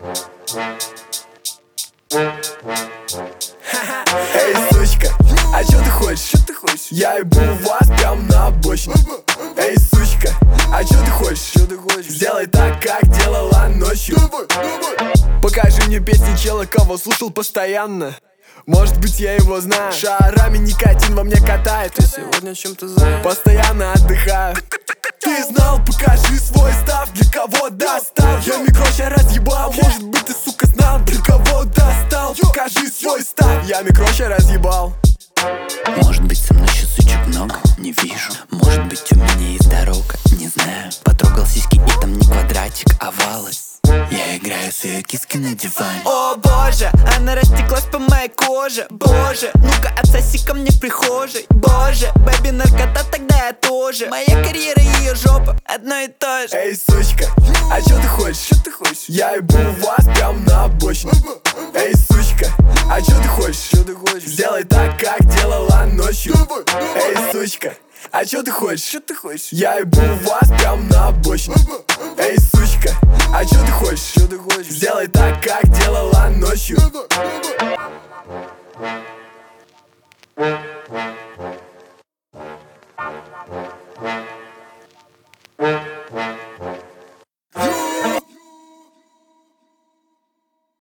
Эй, сучка, а чё ты хочешь? Я ебу вас прям на обочине. Эй, сучка, а чё ты хочешь? Сделай так, как делала ночью. Покажи мне песни чела, кого слушал постоянно. Может быть, я его знаю. Шарами никотин во мне катает. Ты сегодня чем-то занят? Постоянно отдыхаю. Ты знал, покажи свой став, для кого достал. Я микроша разъебал. Может быть, ты, сука, знал, для кого достал. Покажи свой став, я микроша разъебал. Может быть, со мной еще сучек много, не вижу. Может быть, у меня есть дорога, не знаю. Потрогал сиськи и там не квадратик, а овалы. Я играю с ее киски на диване. О боже, она растеклась по моей коже. Боже, ну-ка отсоси ко мне в прихожей. Боже, бэби наркота, тогда я тоже. Моя карьера и ее жопа одно и то же. Эй, сучка, а чё ты хочешь? Я ебу вас прям на обочине. Эй, сучка, а чё ты хочешь? Сделай так, как делала ночью. Эй, сучка, а чё ты хочешь? Я ебу вас прям на обочине. Эй, сучка, а чё ты хочешь? Сделай так, как делала ночью.